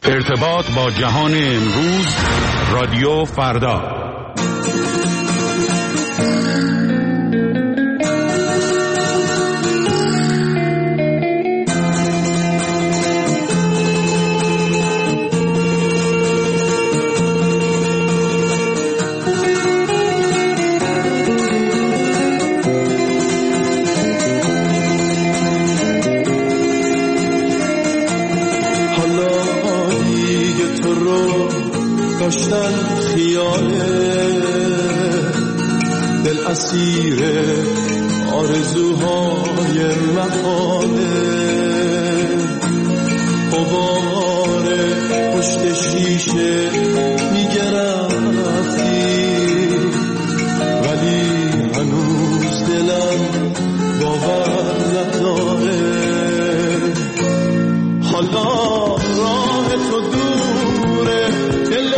ارتباط با جهان امروز، رادیو فردا. داشتن خیاله دل اسیر آرزوهای محاله، غبار پشت شیشه میگرفتی ولی هنوز دلم باور نداره. حالا راه تو دوره، دل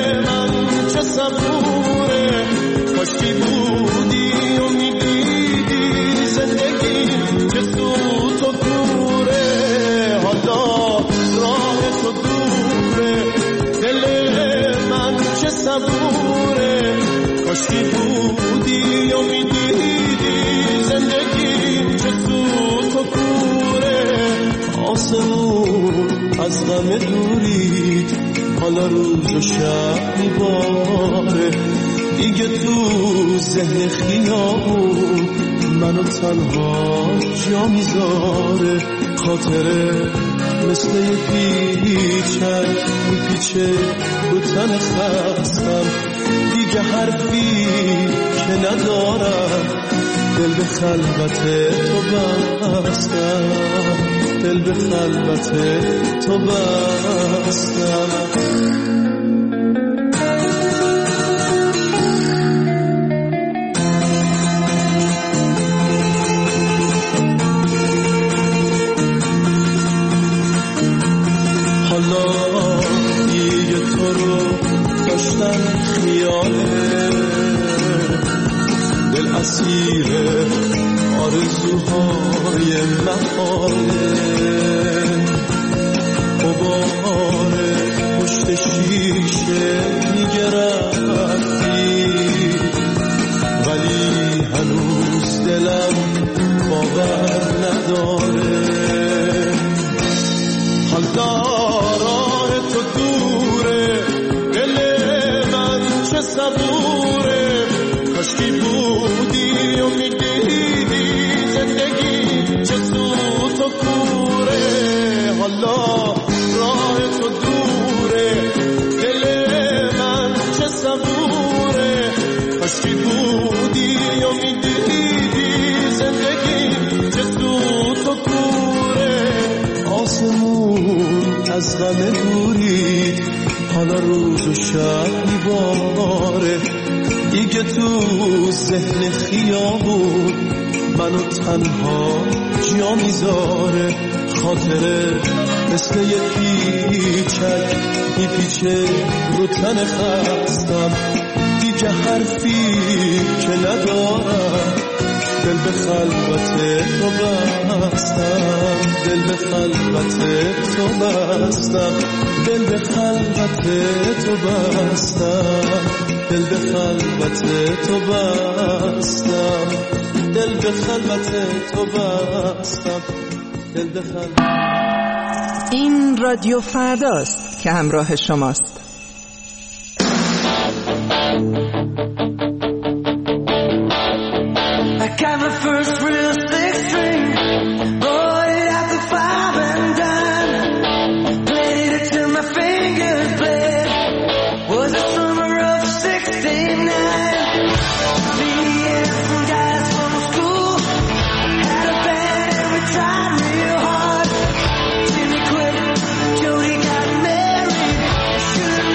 صبوره، کاشکی بودی و میدیدی زندگی که سوت و کوره. حالا راه تو دوره، دل من چه صبوره، کاشکی بودی و میدیدی زندگی که سوت و کوره. آسمون از غم دوری حالا روز و شب میباره، دیگه تو ذهن خیابون منو تنها جا میذاره. خاطره مثل یه پیچک میپیچه رو تن خستم، دیگه حرفی که ندارم، دل به خلوت تو بستم، دل به خلوت تو بستم. حالا دیگه تو رو داشتن خیاله، دل اسیر آرزوهای محاله، غبار پشت شیشه میگرفتی ولی هنوز دلم باور نداره. حالا راه تو دوره، دل من چه صبوره، کاشکی بودی و میدیدی زندگی چه سوت و کوره. حالا راه تو دوره، دل من چه صبوره، کاشکی بودی و میدیدی زندگی چه سوت و کوره. آسمون از غم دوری حالا روز و شب میباره، دیگه تو ذهن خیابون منو تنها جا میذاره. خاطره مثل یه پیچک میپیچه رو تن خستم، دیگه حرفی که ندارم، دل به خلوت تو بستم، دل به خلوت تو بستم، دل به خلوت تو بستم، دل به خلوت تو بستم، دل به خلوت تو بستم، دل به خلوت. این رادیو فرداست که همراه شماست. I got my first real six string, bought it at the five and dime, played it till my fingers bled, was the summer of 69, me and some guys from school, had a band and we tried real hard, Jimmy quit, Jody got married, should've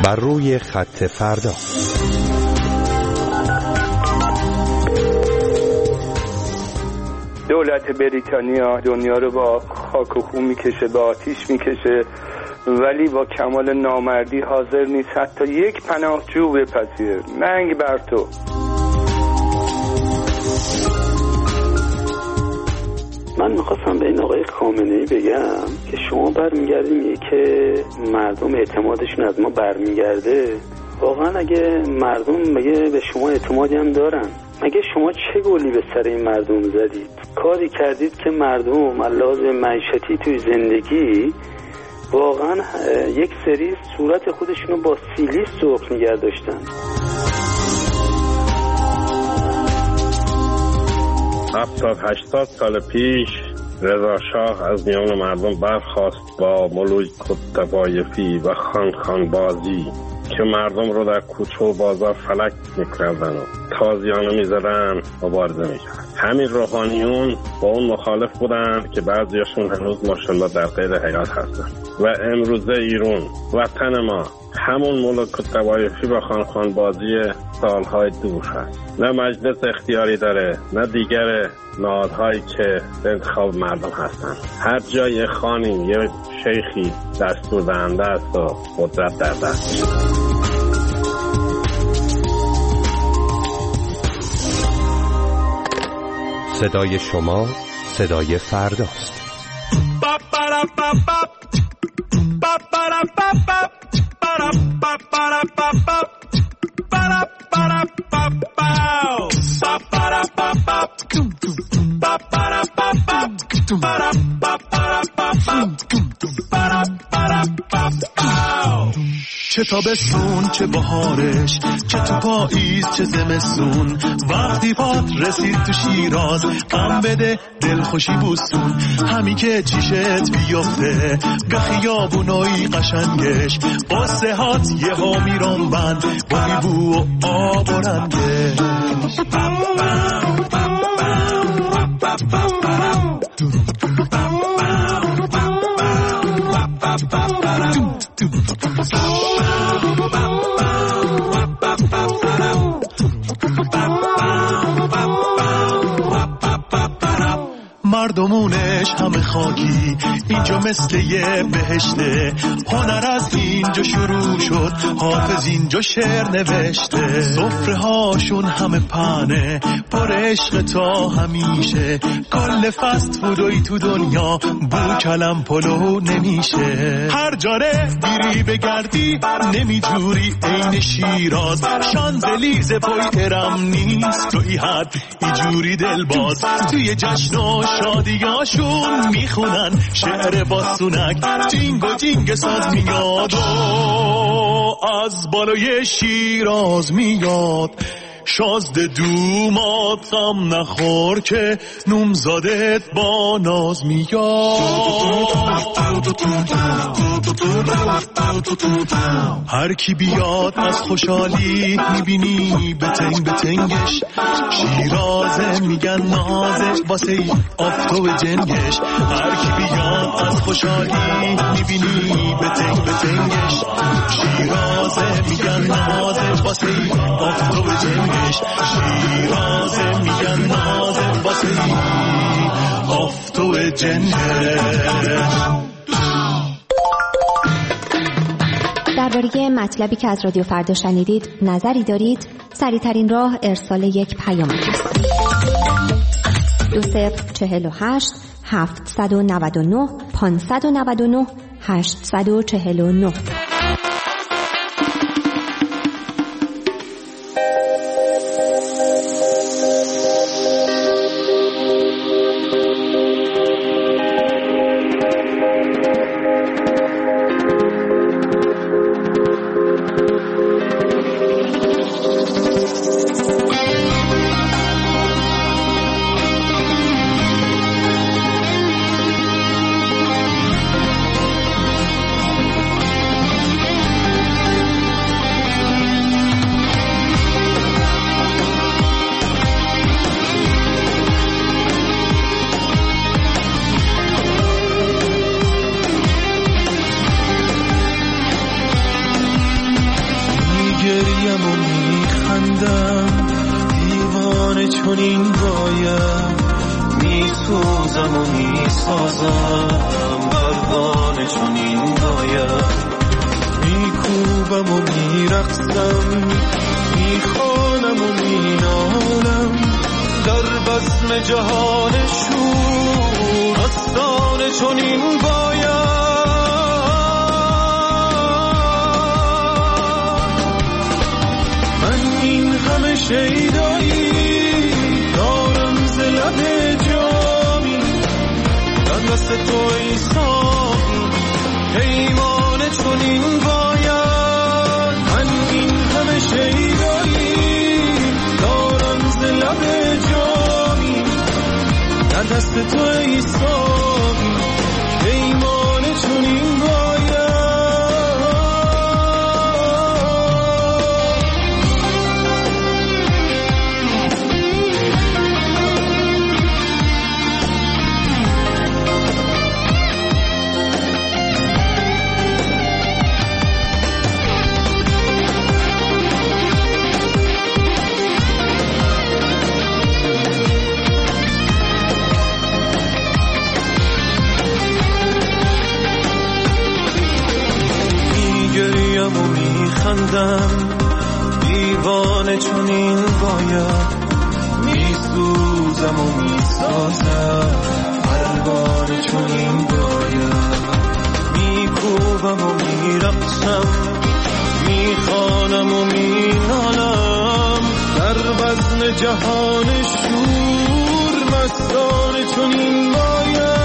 بر روی خط فردا. دولت بریتانیا دنیا رو با خاک و خون میکشه، با آتیش میکشه، ولی با کمال نامردی حاضر نیست حتی یک پناهجو بپذیره. ننگ بر تو. من میخواستم به این آقای خامنه‌ای بگم که شما برمیگردیم که مردم اعتمادشون از ما برمیگرده. واقعا اگه مردم مگه به شما اعتمادی هم دارن؟ مگه شما چه گلی به سر این مردم زدید؟ کاری کردید که مردم علاوه معیشتی توی زندگی واقعا یک سری صورت خودشونو با سیلی سرخ نگه داشتن. 70-80 سال پیش رضا شاه از میان مردم برخاست با ملوک طوایفی و خان بازی که مردم رو در کوچه و بازار فلک میکردن و تازیانه میزدن و مبارزه میکردن. همین روحانیون با اون مخالف بودن که بعضیاشون هنوز ماشاءالله در غیر حیات هستن و امروزه ایران وطن ما همون ملوک طوایفی و خان بازی سالهای دور هست. نه مجلس اختیاری داره، نه دیگر نهادهایی که انتخاب مردم هستن. هر جای خانی یه شیخی دستور دهنده است و قدرت در دست. صدای شما صدای فرداست. چه تابستون چه بهارش، چه تو پاییز چه زمستون، وقتی پات رسید تو شیراز غم بده دلخوشی بوستون. همین که چیشت بیفته به خیابونای قشنگش، قصه هات یه ها میرون بند با بو و آب و رنگش. مردمونش همه خاکی، اینجا مثل یه بهشته. هنر از اینجا شروع شد، حافظ اینجا شعر نوشته. سفره هاشون همه پنه پر عشق تا همیشه. کل فست فودوی تو دنیا بو کلم پلو نمیشه. هر جاره بیری بگردی نمیجوری عین شیراز. شانزلیزه پای ارم نیست توی حد ایجوری دلباز. توی جشن و شادیاشون میخونن شعر باسونک، جینگ و جینگ ساز میاد و از بالای شیراز میاد. شازده دومات غم نخور که نومزادت با ناز میاد. هر کی بیاد از خوشحالی میبینی بتنگ بتنگش. شیرازه میگن نازش واسه آفتو و جنگش. هر کی بیاد از خوشحالی میبینی بتنگ بتنگش. شیرازه میگن نازش واسه آفتو و جنگش. شیرازه میگن نازه واسه آفتو جنگش. درباره مطلبی که از رادیو فردا شنیدید نظری دارید؟ سریع‌ترین راه ارسال یک پیام است. 2048 799 599 849. پروانه چنین باید میسوزم و میسازم پروانه چنین باید میکوبم و میرقصم میخوانم و مینالم در بزم جهان شور آستانه چنین باید من این همه شیدایی دارم ز لب جامی در دست تو ای ساقی پیمانه چنین باید من این همه شیدایی دارم ز لب جامی در دست تو ای ساقی پیمانه چنین باید میگریم و میخندم دیوانه چنین باید میسوزم و میسازم پروانه چنین باید میکوبم و میرقصم میخوانم و مینالم در بزم جهان شور مستانه چنین باید